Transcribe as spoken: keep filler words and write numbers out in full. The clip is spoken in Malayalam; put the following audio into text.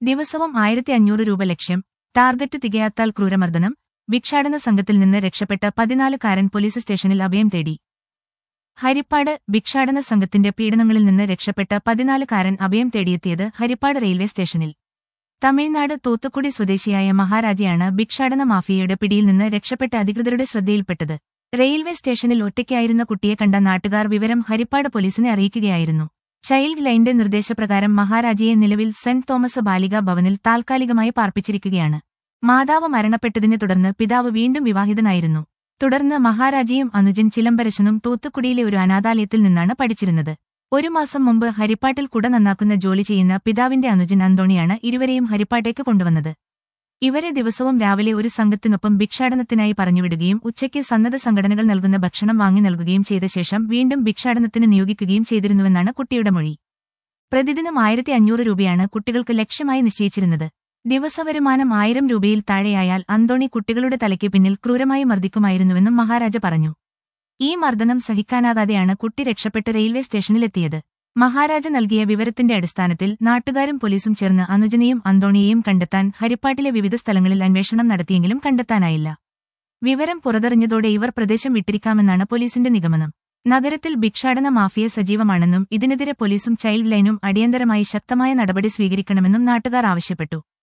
ദിവസവും ആയിരത്തി അഞ്ഞൂറ് രൂപ ലക്ഷ്യം, ടാർഗറ്റ് തികയാത്താൽ ക്രൂരമർദ്ദനം, ഭിക്ഷാടന സംഘത്തിൽ നിന്ന് രക്ഷപ്പെട്ട പതിനാലുകാരൻ പോലീസ് സ്റ്റേഷനിൽ അഭയം തേടി. ഹരിപ്പാട് ഭിക്ഷാടന സംഘത്തിന്റെ പീഡനങ്ങളിൽ നിന്ന് രക്ഷപ്പെട്ട പതിനാലുകാരൻ അഭയം തേടിയെത്തിയത് ഹരിപ്പാട് റെയിൽവേ സ്റ്റേഷനിൽ. തമിഴ്നാട് തൂത്തുക്കുടി സ്വദേശിയായ മഹാരാജയാണ് ഭിക്ഷാടന മാഫിയയുടെ പിടിയിൽ നിന്ന് രക്ഷപ്പെട്ട അധികൃതരുടെ ശ്രദ്ധയിൽപ്പെട്ടത്. റെയിൽവേ സ്റ്റേഷനിൽ ഒറ്റയ്ക്കായിരുന്ന കുട്ടിയെ കണ്ട നാട്ടുകാർ വിവരം ഹരിപ്പാട് പോലീസിനെ അറിയിക്കുകയായിരുന്നു. ചൈൽഡ് ലൈന്റെ നിർദ്ദേശപ്രകാരം മഹാരാജയെ നിലവിൽ സെന്റ് തോമസ് ബാലികാ ഭവനിൽ താൽക്കാലികമായി പാർപ്പിച്ചിരിക്കുകയാണ്. മാതാവ് മരണപ്പെട്ടതിനെ തുടർന്ന് പിതാവ് വീണ്ടും വിവാഹിതനായിരുന്നു. തുടർന്ന് മഹാരാജയും അനുജൻ ചിലംബരശനും തൂത്തുക്കുടിയിലെ ഒരു അനാഥാലയത്തിൽ നിന്നാണ് പഠിച്ചിരുന്നത്. ഒരു മാസം മുമ്പ് ഹരിപ്പാട്ടിൽ കുട നന്നാക്കുന്ന ജോലി ചെയ്യുന്ന പിതാവിന്റെ അനുജൻ അന്തോണിയാണ് ഇരുവരെയും ഹരിപ്പാട്ടേക്ക് കൊണ്ടുവന്നത്. ഇവരെ ദിവസവും രാവിലെ ഒരു സംഘത്തിനൊപ്പം ഭിക്ഷാടനത്തിനായി പറഞ്ഞുവിടുകയും ഉച്ചയ്ക്ക് സന്നദ്ധ സംഘടനകൾ നൽകുന്ന ഭക്ഷണം വാങ്ങി നൽകുകയും ചെയ്ത ശേഷം വീണ്ടും ഭിക്ഷാടനത്തിന് നിയോഗിക്കുകയും ചെയ്തിരുന്നുവെന്നാണ് കുട്ടിയുടെ മൊഴി. പ്രതിദിനം ആയിരത്തി അഞ്ഞൂറ് രൂപയാണ് കുട്ടികൾക്ക് ലക്ഷ്യമായി നിശ്ചയിച്ചിരുന്നത്. ദിവസവരുമാനം ആയിരം രൂപയിൽ താഴെയായാൽ അന്തോണി കുട്ടികളുടെ തലയ്ക്ക് പിന്നിൽ ക്രൂരമായി മർദ്ദിക്കുമായിരുന്നുവെന്നും മഹാരാജ പറഞ്ഞു. ഈ മർദ്ദനം സഹിക്കാനാകാതെയാണ് കുട്ടി രക്ഷപ്പെട്ട് റെയിൽവേ സ്റ്റേഷനിലെത്തിയത്. മഹാരാജ നൽകിയ വിവരത്തിന്റെ അടിസ്ഥാനത്തിൽ നാട്ടുകാരും പോലീസും ചേർന്ന് അനുജനെയും അന്തോണിയെയും കണ്ടെത്താൻ ഹരിപ്പാട്ടിലെ വിവിധ സ്ഥലങ്ങളിൽ അന്വേഷണം നടത്തിയെങ്കിലും കണ്ടെത്താനായില്ല. വിവരം പുറത്തറിഞ്ഞതോടെ ഇവർ പ്രദേശം വിട്ടിരിക്കാമെന്നാണ് പോലീസിന്റെ നിഗമനം. നഗരത്തിൽ ഭിക്ഷാടന മാഫിയ സജീവമാണെന്നും ഇതിനെതിരെ പോലീസും ചൈൽഡ് ലൈനും അടിയന്തരമായി ശക്തമായ നടപടി സ്വീകരിക്കണമെന്നും നാട്ടുകാർ ആവശ്യപ്പെട്ടു.